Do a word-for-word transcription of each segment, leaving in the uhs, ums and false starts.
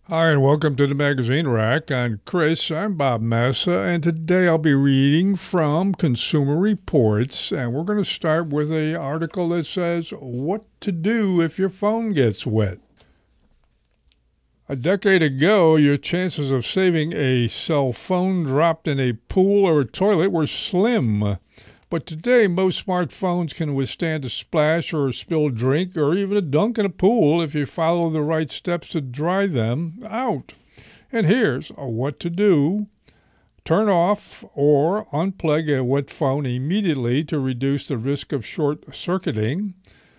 Hi, and welcome to the Magazine Rack. I'm Chris. I'm Bob Massa, and today I'll be reading from Consumer Reports, and we're going to start with an article that says, What to Do If Your Phone Gets Wet. A decade ago, your chances of saving a cell phone dropped in a pool or a toilet were slim. But today, most smartphones can withstand a splash or a spilled drink or even a dunk in a pool if you follow the right steps to dry them out. And here's what to do. Turn off or unplug a wet phone immediately to reduce the risk of short-circuiting.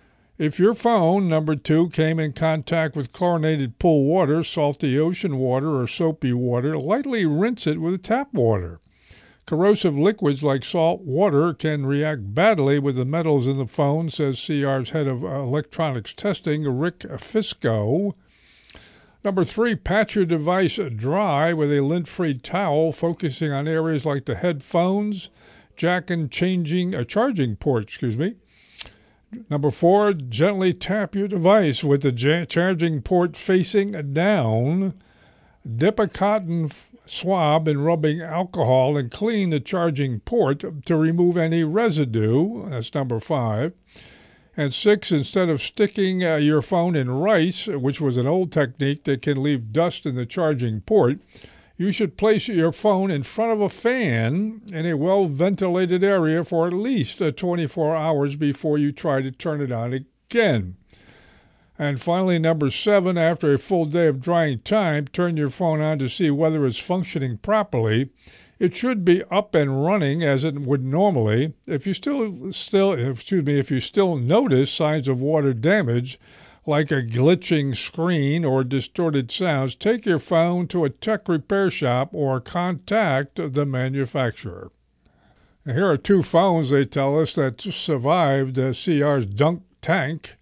If your phone, number two, came in contact with chlorinated pool water, salty ocean water, or soapy water, lightly rinse it with tap water. Corrosive liquids like salt water can react badly with the metals in the phone, says C R's head of electronics testing, Rick Fisco. Number three, pat your device dry with a lint-free towel, focusing on areas like the headphones, jack and changing, uh, charging port, excuse me. Number four, gently tap your device with the ja- charging port facing down. Dip a cotton f- swab in rubbing alcohol and clean the charging port to remove any residue. That's number five. And six, instead of sticking uh, your phone in rice, which was an old technique that can leave dust in the charging port, you should place your phone in front of a fan in a well-ventilated area for at least uh, twenty-four hours before you try to turn it on again. And finally, number seven, after a full day of drying time, turn your phone on to see whether it's functioning properly. It should be up and running as it would normally. If you still, still, excuse me, if you still notice signs of water damage, like a glitching screen or distorted sounds, take your phone to a tech repair shop or contact the manufacturer. Now, here are two phones, they tell us, that survived uh, C R's dunk tank.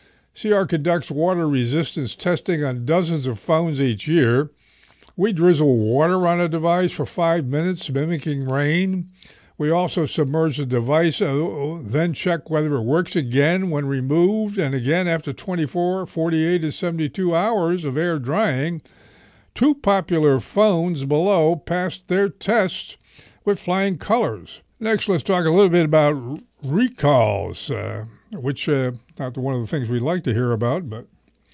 C R conducts water resistance testing on dozens of phones each year. We drizzle water on a device for five minutes, mimicking rain. We also submerge the device, uh, then check whether it works again when removed, and again after twenty-four, forty-eight, and seventy-two hours of air drying. Two popular phones below passed their tests with flying colors. Next, let's talk a little bit about recalls, uh, which uh, not one of the things we like to hear about, but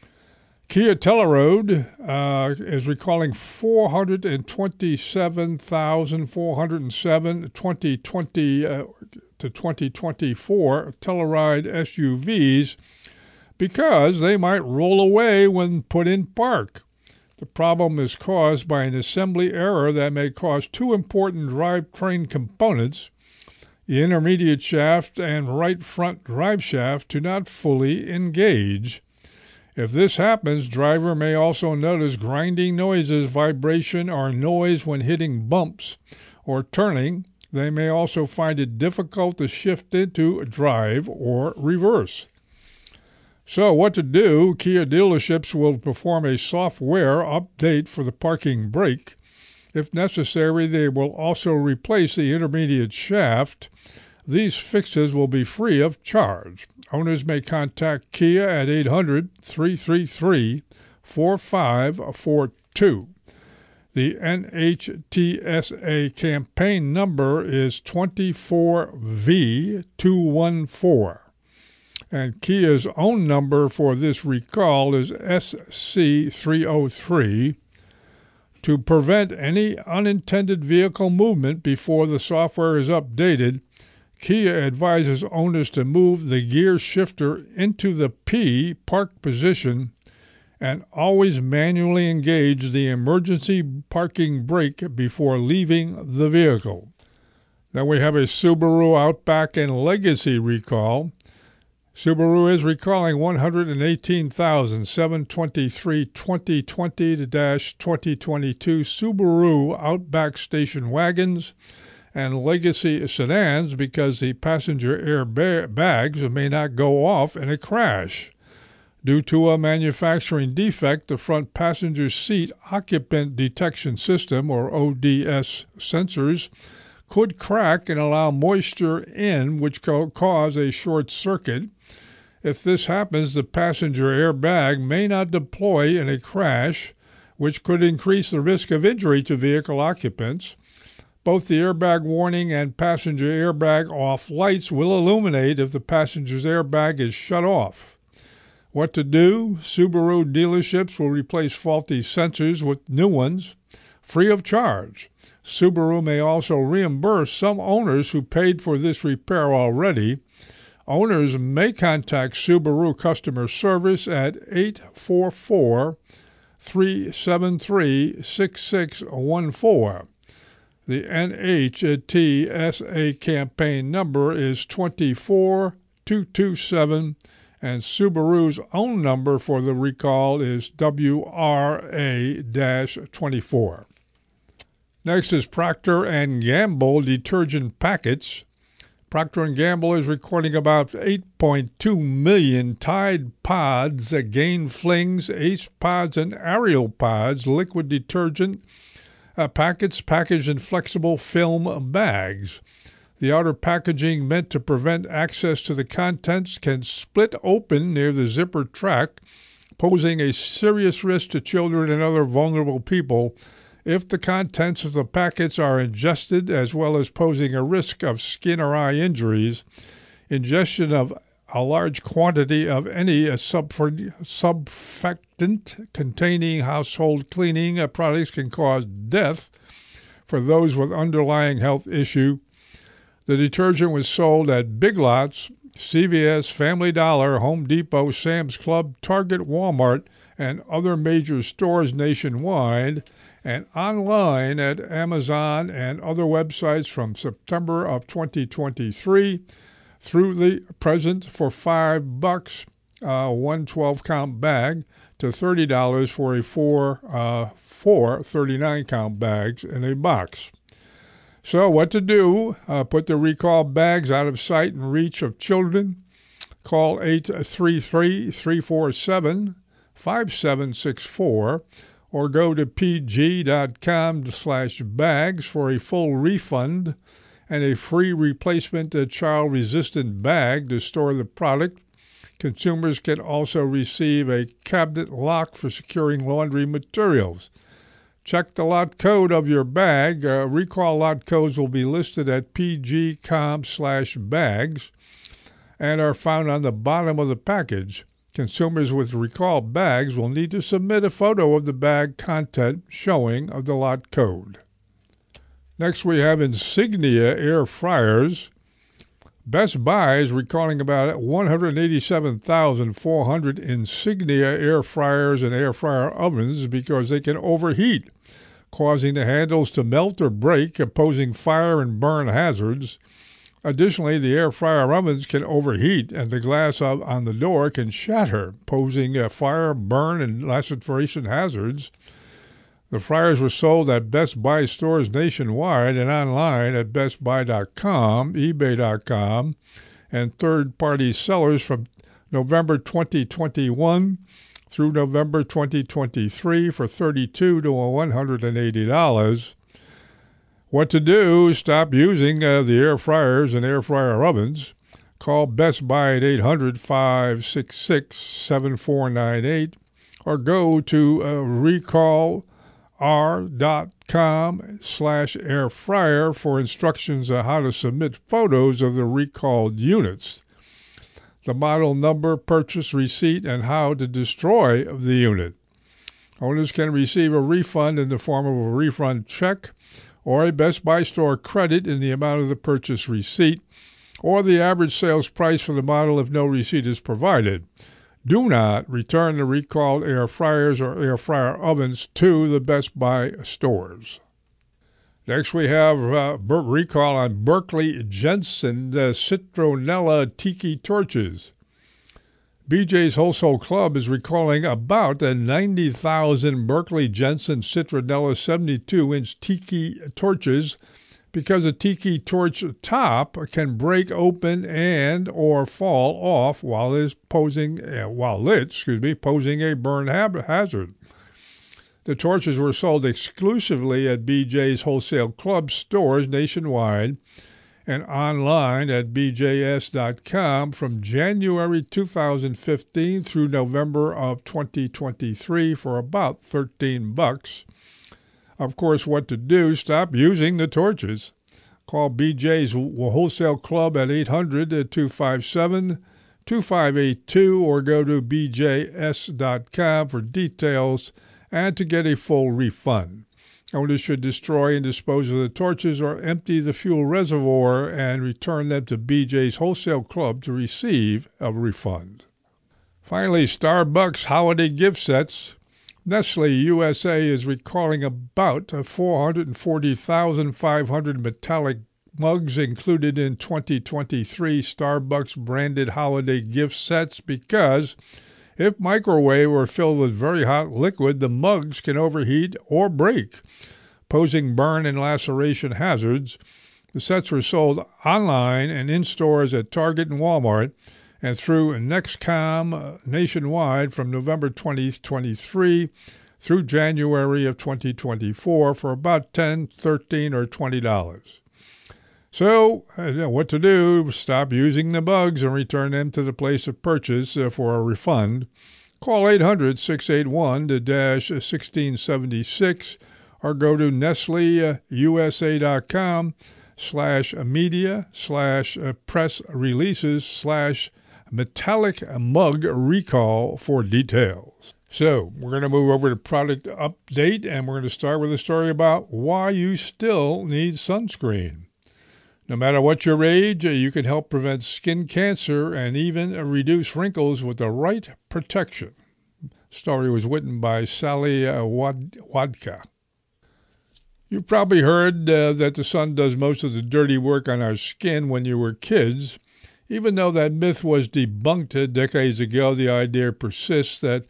Kia Telluride uh, is recalling four hundred twenty-seven thousand four hundred seven twenty twenty uh, to twenty twenty-four Telluride S U Vs because they might roll away when put in park. The problem is caused by an assembly error that may cause two important drivetrain components, the intermediate shaft and right front drive shaft, to not fully engage. If this happens, driver may also notice grinding noises, vibration, or noise when hitting bumps or turning. They may also find it difficult to shift into drive or reverse. So what to do? Kia dealerships will perform a software update for the parking brake. If necessary, they will also replace the intermediate shaft. These fixes will be free of charge. Owners may contact Kia at eight hundred, three three three, four five four two. The N H T S A campaign number is twenty-four V two one four. And Kia's own number for this recall is S C three oh three. To prevent any unintended vehicle movement before the software is updated, Kia advises owners to move the gear shifter into the P park position and always manually engage the emergency parking brake before leaving the vehicle. Then we have a Subaru Outback and Legacy recall. Subaru is recalling one hundred eighteen thousand seven hundred twenty-three twenty twenty to twenty twenty-two Subaru Outback station wagons and Legacy sedans because the passenger airbags may not go off in a crash. Due to a manufacturing defect, the front passenger seat occupant detection system, or O D S sensors, could crack and allow moisture in, which could cause a short circuit. If this happens, the passenger airbag may not deploy in a crash. which could increase the risk of injury to vehicle occupants. Both the airbag warning and passenger airbag off lights will illuminate if the passenger's airbag is shut off. What to do? Subaru dealerships will replace faulty sensors with new ones, free of charge. Subaru may also reimburse some owners who paid for this repair already. Owners may contact Subaru customer service at eight four four, three seven three, six six one four. The N H T S A campaign number is two four two two seven, and Subaru's own number for the recall is W R A twenty-four. Next is Procter and Gamble detergent packets. Procter and Gamble is recording about eight point two million Tide Pods, Gain Flings, Ace Pods, and Ariel Pods liquid detergent uh, packets packaged in flexible film bags. The outer packaging, meant to prevent access to the contents, can split open near the zipper track, posing a serious risk to children and other vulnerable people if the contents of the packets are ingested, as well as posing a risk of skin or eye injuries. Ingestion of a large quantity of any subfectant containing household cleaning products can cause death for those with underlying health issue. The detergent was sold at Big Lots, C V S, Family Dollar, Home Depot, Sam's Club, Target, Walmart, and other major stores nationwide, and online at Amazon and other websites from September of twenty twenty-three through the present for five bucks, uh, one twelve-count bag, to thirty dollars for a four, uh, four thirty-nine-count bags in a box. So what to do? Uh, put the recall bags out of sight and reach of children. Call eight three three, three four seven, five seven six four or go to pg.com slash bags for a full refund and a free replacement child-resistant bag to store the product. Consumers can also receive a cabinet lock for securing laundry materials. Check the lot code of your bag. Uh, recall lot codes will be listed at pg.com slash bags and are found on the bottom of the package. Consumers with recall bags will need to submit a photo of the bag content showing of the lot code. Next, we have Insignia air fryers. Best Buy is recalling about one hundred eighty-seven thousand four hundred Insignia air fryers and air fryer ovens because they can overheat, causing the handles to melt or break, posing fire and burn hazards. Additionally, the air fryer ovens can overheat, and the glass on the door can shatter, posing uh, fire, burn, and laceration hazards. The fryers were sold at Best Buy stores nationwide and online at best buy dot com, ebay dot com, and third-party sellers from November twenty twenty-one through November twenty twenty-three for thirty-two to one hundred eighty dollars. What to do? Stop using uh, the air fryers and air fryer ovens. Call Best Buy at eight hundred, five six six, seven four nine eight or go to uh, recall r dot com slash air fryer for instructions on how to submit photos of the recalled units, the model number, purchase receipt, and how to destroy the unit. Owners can receive a refund in the form of a refund check or a Best Buy store credit in the amount of the purchase receipt, or the average sales price for the model if no receipt is provided. Do not return the recalled air fryers or air fryer ovens to the Best Buy stores. Next, we have uh, recall on Berkley Jensen uh, Citronella Tiki torches. B J's Wholesale Club is recalling about ninety thousand Berkley Jensen Citronella seventy-two inch tiki torches because a tiki torch top can break open and or fall off while it's posing uh, while lit, excuse me, posing a burn hazard. The torches were sold exclusively at B J's Wholesale Club stores nationwide and online at b j s dot com from January two thousand fifteen through November of twenty twenty-three for about thirteen bucks. Of course, what to do? Stop using the torches. Call B J's Wholesale Club at eight hundred, two five seven, two five eight two or go to b j s dot com for details and to get a full refund. Owners should destroy and dispose of the torches or empty the fuel reservoir and return them to B J's Wholesale Club to receive a refund. Finally, Starbucks holiday gift sets. Nestle U S A is recalling about four hundred forty thousand five hundred metallic mugs included in twenty twenty-three Starbucks branded holiday gift sets because if microwaved or filled with very hot liquid, the mugs can overheat or break, posing burn and laceration hazards. The sets were sold online and in stores at Target and Walmart and through Nexcom nationwide from November twentieth, twenty-three through January of twenty twenty-four for about ten dollars, thirteen dollars, or twenty dollars. So, uh, what to do? Stop using the bugs and return them to the place of purchase uh, for a refund. Call eight hundred, six eight one, sixteen seventy-six or go to nestle u s a dot com slash media slash press releases slash metallic mug recall for details. So, we're going to move over to product update, and we're going to start with a story about why you still need sunscreen. No matter what your age, you can help prevent skin cancer and even reduce wrinkles with the right protection. The story was written by Sally Wadka. You've probably heard uh, that the sun does most of the dirty work on our skin when you were kids. Even though that myth was debunked decades ago, the idea persists that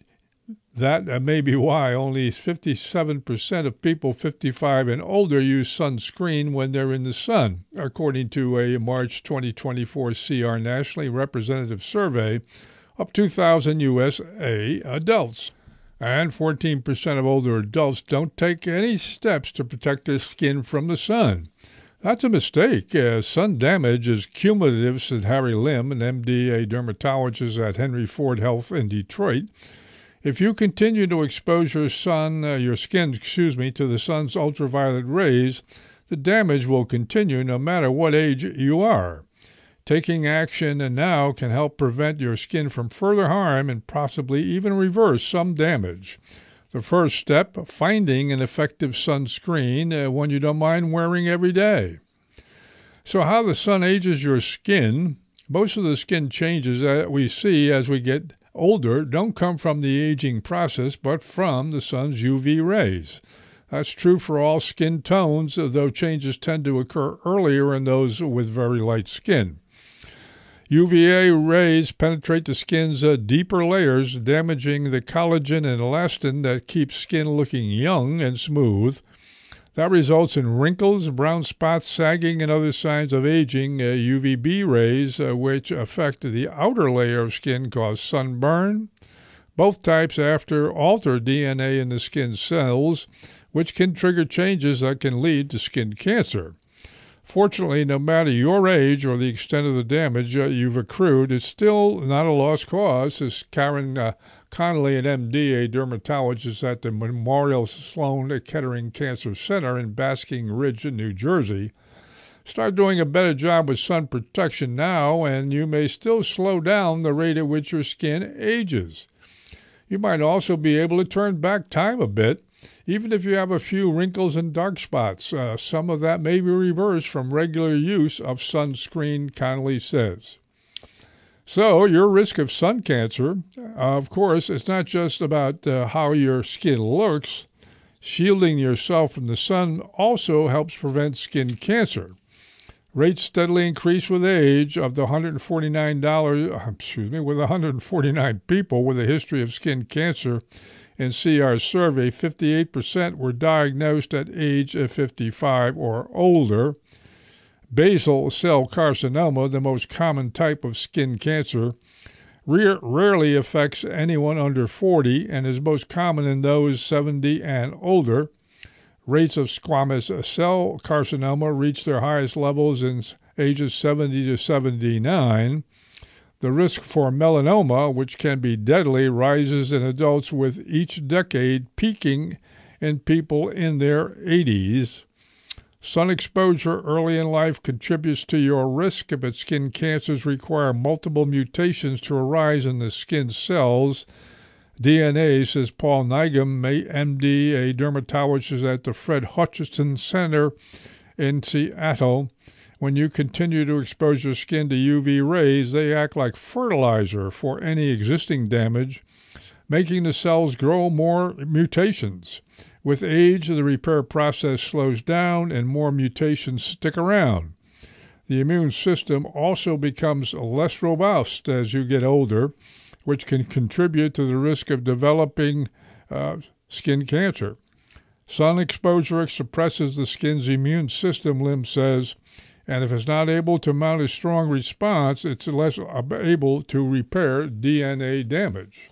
that may be why only fifty-seven percent of people fifty-five and older use sunscreen when they're in the sun, according to a March twenty twenty-four C R nationally representative survey of two thousand U S A adults. And fourteen percent of older adults don't take any steps to protect their skin from the sun. That's a mistake. Uh, sun damage is cumulative, said Harry Lim, an M D, a dermatologist at Henry Ford Health in Detroit. If you continue to expose your sun, uh, your skin, excuse me, to the sun's ultraviolet rays, the damage will continue no matter what age you are. Taking action now can help prevent your skin from further harm and possibly even reverse some damage. The first step, finding an effective sunscreen, uh, one you don't mind wearing every day. So how the sun ages your skin? Most of the skin changes that we see as we get older don't come from the aging process, but from the sun's U V rays. That's true for all skin tones, though changes tend to occur earlier in those with very light skin. U V A rays penetrate the skin's uh, deeper layers, damaging the collagen and elastin that keeps skin looking young and smooth. That results in wrinkles, brown spots, sagging, and other signs of aging. Uh, U V B rays, uh, which affect the outer layer of skin, cause sunburn. Both types after alter D N A in the skin cells, which can trigger changes that can lead to skin cancer. Fortunately, no matter your age or the extent of the damage uh, you've accrued, it's still not a lost cause, says Karen uh, Connolly, an M D, a dermatologist at the Memorial Sloan Kettering Cancer Center in Basking Ridge, New Jersey. Start doing a better job with sun protection now, and you may still slow down the rate at which your skin ages. You might also be able to turn back time a bit. Even if you have a few wrinkles and dark spots, uh, some of that may be reversed from regular use of sunscreen, Connolly says. So, your risk of sun cancer, uh, of course, it's not just about uh, how your skin looks. Shielding yourself from the sun also helps prevent skin cancer. Rates steadily increase with age. Of the one hundred forty-nine dollars, excuse me, with one hundred forty-nine people with a history of skin cancer in C R's survey, fifty-eight percent were diagnosed at age fifty-five or older. Basal cell carcinoma, the most common type of skin cancer, rare, rarely affects anyone under forty and is most common in those seventy and older. Rates of squamous cell carcinoma reach their highest levels in ages seventy to seventy-nine. The risk for melanoma, which can be deadly, rises in adults with each decade, peaking in people in their eighties. Sun exposure early in life contributes to your risk, but skin cancers require multiple mutations to arise in the skin cells. D N A, says Paul Nigam, M D, a dermatologist at the Fred Hutchinson Center in Seattle. When you continue to expose your skin to U V rays, they act like fertilizer for any existing damage, making the cells grow more mutations. With age, the repair process slows down and more mutations stick around. The immune system also becomes less robust as you get older, which can contribute to the risk of developing uh, skin cancer. Sun exposure suppresses the skin's immune system, Lim says, and if it's not able to mount a strong response, it's less able to repair D N A damage.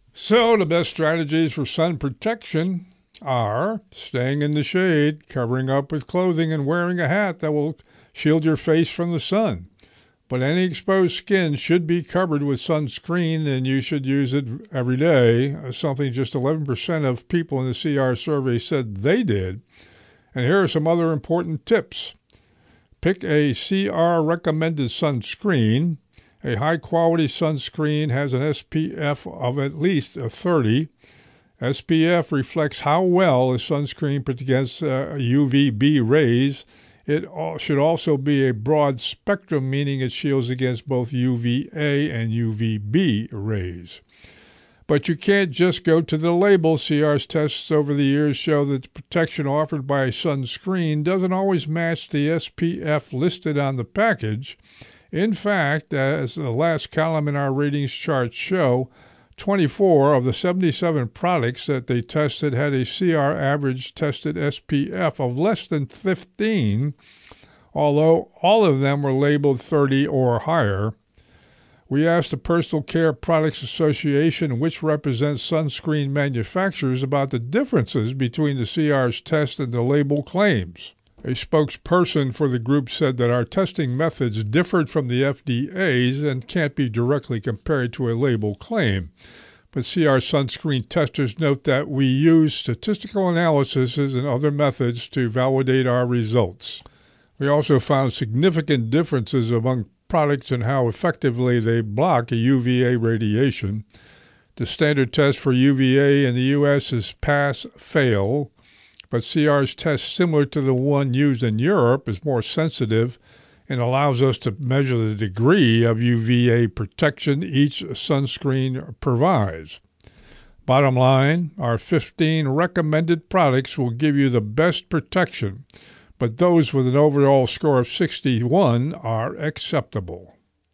So the best strategies for sun protection are staying in the shade, covering up with clothing, and wearing a hat that will shield your face from the sun. But any exposed skin should be covered with sunscreen, and you should use it every day, something just eleven percent of people in the C R survey said they did. And here are some other important tips. Pick a C R recommended sunscreen. A high-quality sunscreen has an S P F of at least thirty. S P F reflects how well a sunscreen protects against uh, U V B rays. It should also be a broad spectrum, meaning it shields against both U V A and U V B rays. But you can't just go to the label. C R's tests over the years show that the protection offered by a sunscreen doesn't always match the S P F listed on the package. In fact, as the last column in our ratings chart show, twenty-four of the seventy-seven products that they tested had a C R average tested S P F of less than fifteen, although all of them were labeled thirty or higher. We asked the Personal Care Products Association, which represents sunscreen manufacturers, about the differences between the C R's test and the label claims. A spokesperson for the group said that our testing methods differed from the F D A's and can't be directly compared to a label claim. But C R sunscreen testers note that we use statistical analyses and other methods to validate our results. We also found significant differences among products and how effectively they block U V A radiation. The standard test for U V A in the U S is pass-fail, but C R's test, similar to the one used in Europe, is more sensitive and allows us to measure the degree of U V A protection each sunscreen provides. Bottom line, our fifteen recommended products will give you the best protection, but those with an overall score of sixty-one are acceptable.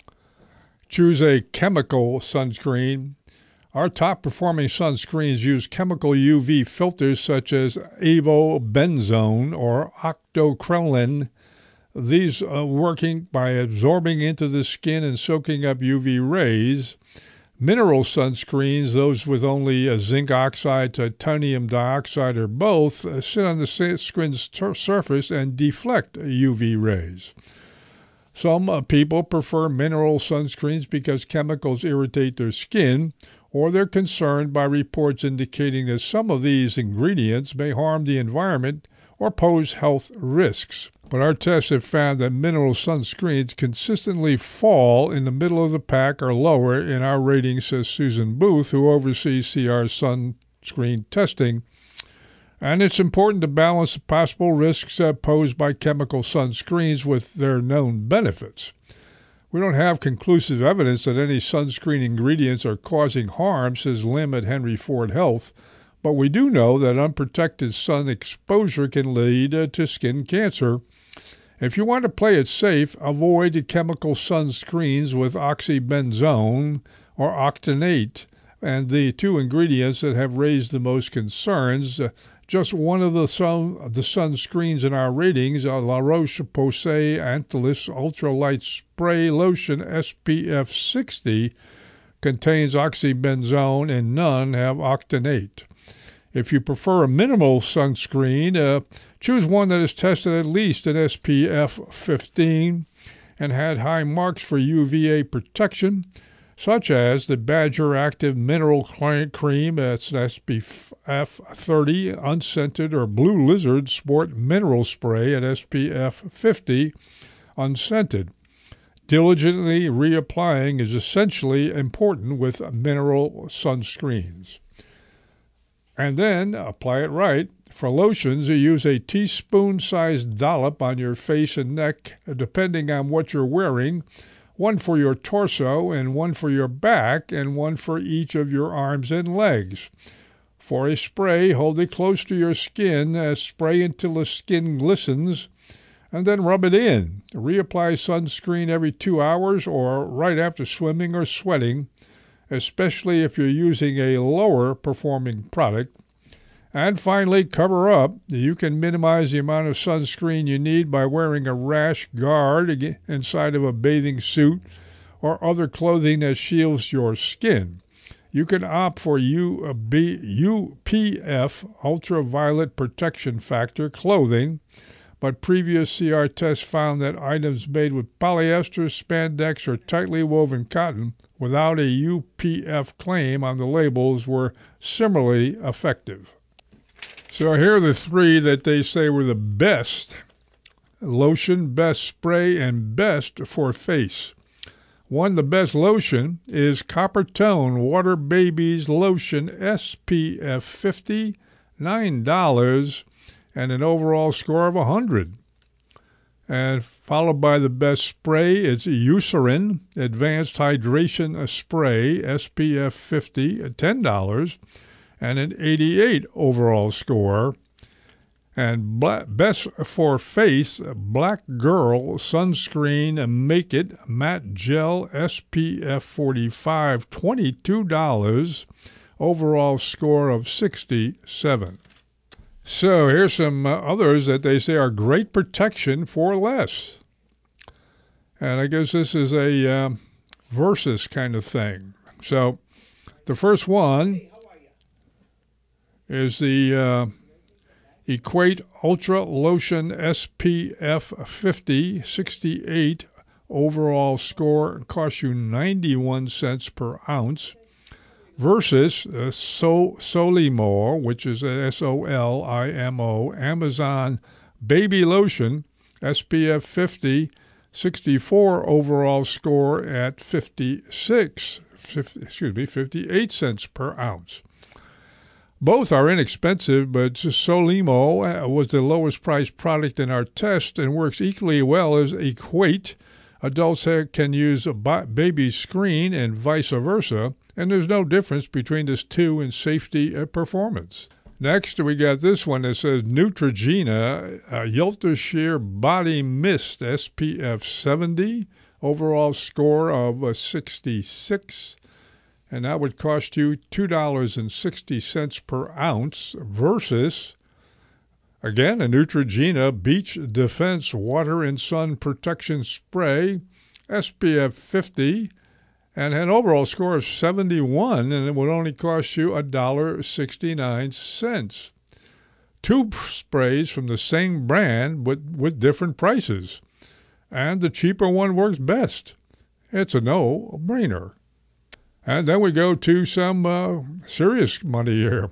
Choose a chemical sunscreen. Our top-performing sunscreens use chemical U V filters such as avobenzone or octocrylene. These are working by absorbing into the skin and soaking up U V rays. Mineral sunscreens, those with only a zinc oxide, titanium dioxide, or both, uh, sit on the skin's surface and deflect U V rays. Some uh, people prefer mineral sunscreens because chemicals irritate their skin, or they're concerned by reports indicating that some of these ingredients may harm the environment or pose health risks. But our tests have found that mineral sunscreens consistently fall in the middle of the pack or lower in our rating, says Susan Booth, who oversees C R's sunscreen testing. And it's important to balance the possible risks uh, posed by chemical sunscreens with their known benefits. We don't have conclusive evidence that any sunscreen ingredients are causing harm, says Lim at Henry Ford Health, but we do know that unprotected sun exposure can lead uh, to skin cancer. If you want to play it safe, avoid chemical sunscreens with oxybenzone or octanate, and the two ingredients that have raised the most concerns. Uh, just one of the, sun, the sunscreens in our ratings, uh, La Roche-Posay Antilis Ultralight Spray Lotion S P F sixty, contains oxybenzone and none have octanate. If you prefer a minimal sunscreen, uh, choose one that is tested at least at S P F fifteen and had high marks for U V A protection, such as the Badger Active Mineral Cream, that's S P F thirty, unscented, or Blue Lizard Sport Mineral Spray at S P F fifty, unscented. Diligently reapplying is essentially important with mineral sunscreens. And then apply it right. For lotions, you use a teaspoon-sized dollop on your face and neck, depending on what you're wearing, one for your torso and one for your back and one for each of your arms and legs. For a spray, hold it close to your skin, uh, spray until the skin glistens, and then rub it in. Reapply sunscreen every two hours or right after swimming or sweating, especially if you're using a lower performing product. And finally, cover up. You can minimize the amount of sunscreen you need by wearing a rash guard inside of a bathing suit or other clothing that shields your skin. You can opt for U P F, ultraviolet protection factor, clothing, but previous C R tests found that items made with polyester, spandex, or tightly woven cotton without a U P F claim on the labels were similarly effective. So here are the three that they say were the best lotion, best spray, and best for face. One, the best lotion is Coppertone Water Babies Lotion S P F fifty, nine dollars, and an overall score of one hundred. And followed by the best spray, it's Eucerin Advanced Hydration Spray S P F fifty, ten dollars, and an eighty-eight overall score. And black, best for face, Black Girl Sunscreen Make It Matte Gel S P F forty-five, twenty-two dollars, overall score of sixty-seven. So here's some uh, others that they say are great protection for less. And I guess this is a uh, versus kind of thing. So the first one is the uh, Equate Ultra Lotion S P F fifty, sixty-eight overall score, costs you ninety-one cents per ounce, versus uh, so- Solimo, which is S O L I M O, Amazon Baby Lotion, S P F fifty, sixty-four overall score at fifty-six, fifty, excuse me, fifty-eight cents per ounce. Both are inexpensive, but Solimo was the lowest priced product in our test and works equally well as Equate. Adults can use a baby screen and vice versa, and there's no difference between this two in safety and performance. Next, we got this one that says Neutrogena uh, Yelta Sheer Body Mist S P F seventy, overall score of uh, sixty-six, and that would cost you two dollars and sixty cents per ounce versus, again, a Neutrogena Beach Defense Water and Sun Protection Spray S P F fifty, and an overall score of seventy-one, and it would only cost you one dollar and sixty-nine cents. Two sprays from the same brand with, with different prices, and the cheaper one works best. It's a no-brainer. And then we go to some uh, serious money here.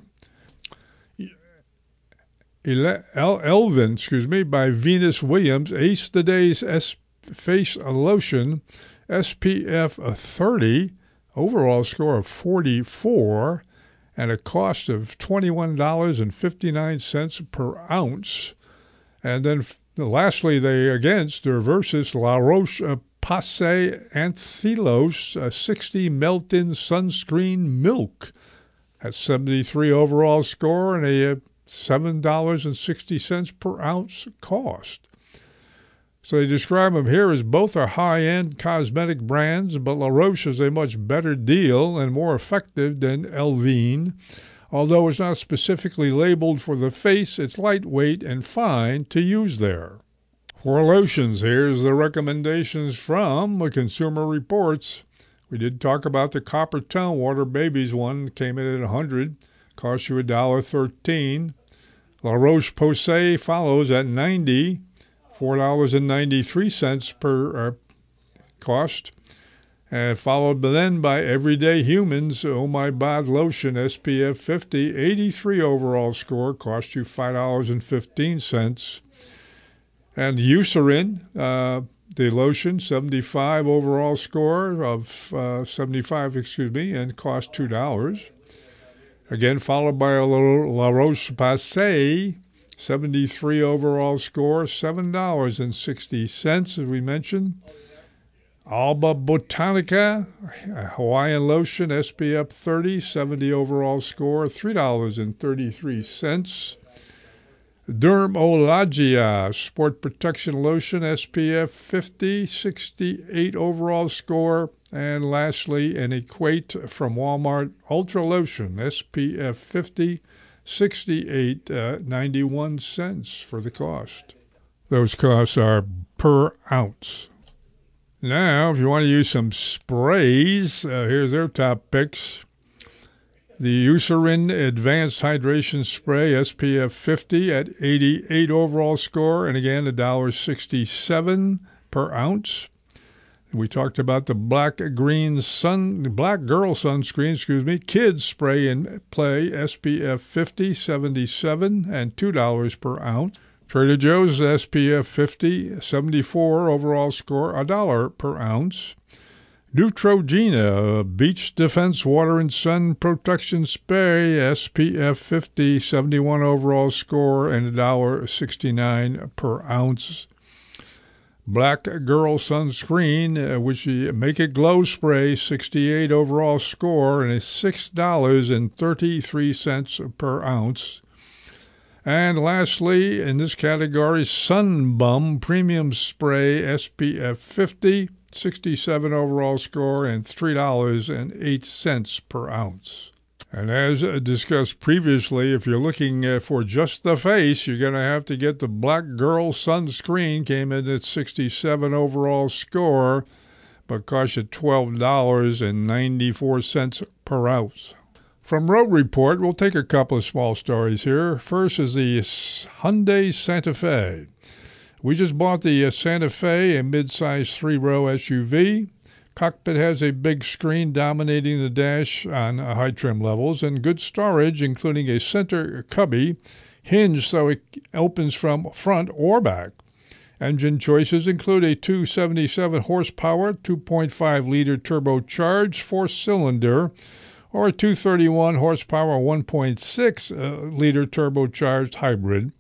Ele- El- Elvin, excuse me, by Venus Williams, Ace the Days S- Face Lotion, S P F thirty, overall score of forty-four, and a cost of twenty-one dollars and fifty-nine cents per ounce. And then f- lastly, they against their versus La Roche uh, Posay Anthelos uh, sixty Melt-In Sunscreen Milk at seventy-three overall score and a uh, seven dollars and sixty cents per ounce cost. So they describe them here as both are high-end cosmetic brands, but La Roche is a much better deal and more effective than Elvin. Although it's not specifically labeled for the face, it's lightweight and fine to use there. For lotions, here's the recommendations from Consumer Reports. We did talk about the Coppertone Water Babies one, came in at one hundred. costs you one dollar thirteen. La Roche-Posay follows at ninety, four dollars and ninety-three cents per uh, cost. And followed then by Everyday Humans, Oh My Bod Lotion S P F fifty, eighty-three overall score, cost you five dollars and fifteen cents. And Eucerin, uh, the lotion, seventy-five overall score of uh, seventy-five, excuse me, and cost two dollars. Again, followed by a La Roche-Posay, seventy-three overall score, seven dollars and sixty cents, as we mentioned. Alba Botanica, Hawaiian lotion, S P F thirty, seventy overall score, three dollars and thirty-three cents. Dermologia, sport protection lotion, S P F fifty, sixty-eight overall score. And lastly, an Equate from Walmart Ultra Lotion, S P F fifty, sixty-eight, uh, ninety-one cents for the cost. Those costs are per ounce. Now, if you want to use some sprays, uh, here's their top picks. The Eucerin Advanced Hydration Spray, S P F fifty at eighty-eight overall score, and again, one dollar sixty-seven per ounce. We talked about the Black Green Sun, Black Girl Sunscreen, excuse me, Kids Spray and Play, S P F fifty, seventy-seven, and two dollars per ounce. Trader Joe's S P F fifty, seventy-four overall score, one dollar per ounce. Neutrogena Beach Defense Water and Sun Protection Spray, S P F fifty, seventy-one overall score, and one dollar sixty-nine per ounce. Black Girl Sunscreen, uh, which Make It Glow Spray, sixty-eight overall score, and is six dollars and thirty-three cents per ounce. And lastly, in this category, Sun Bum Premium Spray, S P F fifty, sixty-seven overall score, and three dollars and eight cents per ounce. And as discussed previously, if you're looking uh, for just the face, you're going to have to get the Black Girl Sunscreen. Came in at sixty-seven overall score, but cost you twelve dollars and ninety-four cents per ounce. From Road Report, we'll take a couple of small stories here. First is the Hyundai Santa Fe. We just bought the Santa Fe, a mid-size three-row S U V. Cockpit has a big screen dominating the dash on high trim levels and good storage, including a center cubby hinged so it opens from front or back. Engine choices include a two hundred seventy-seven horsepower, two point five liter turbocharged four-cylinder, or a two hundred thirty-one horsepower, one point six liter turbocharged hybrid.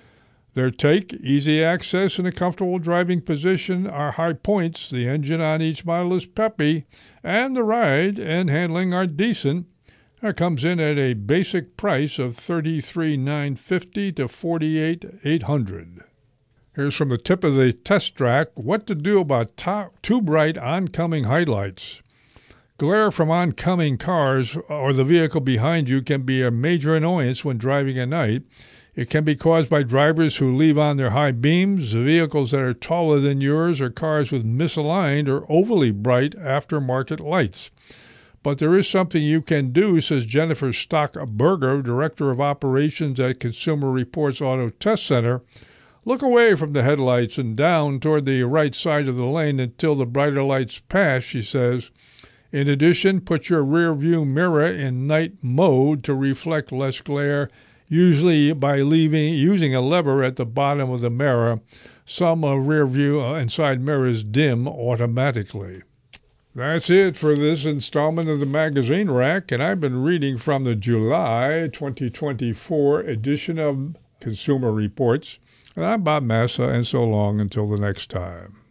Their take, easy access and a comfortable driving position are high points. The engine on each model is peppy, and the ride and handling are decent. It comes in at a basic price of thirty-three thousand nine hundred fifty dollars to forty-eight thousand eight hundred dollars. Here's from the tip of the test track, what to do about top, too bright oncoming headlights. Glare from oncoming cars or the vehicle behind you can be a major annoyance when driving at night. It can be caused by drivers who leave on their high beams, vehicles that are taller than yours, or cars with misaligned or overly bright aftermarket lights. But there is something you can do, says Jennifer Stockberger, Director of Operations at Consumer Reports Auto Test Center. Look away from the headlights and down toward the right side of the lane until the brighter lights pass, she says. In addition, put your rear view mirror in night mode to reflect less glare, usually by leaving using a lever at the bottom of the mirror. Some uh, rear view uh, and side mirrors dim automatically. That's it for this installment of the Magazine Rack, and I've been reading from the July twenty twenty-four edition of Consumer Reports. And I'm Bob Massa, and so long until the next time.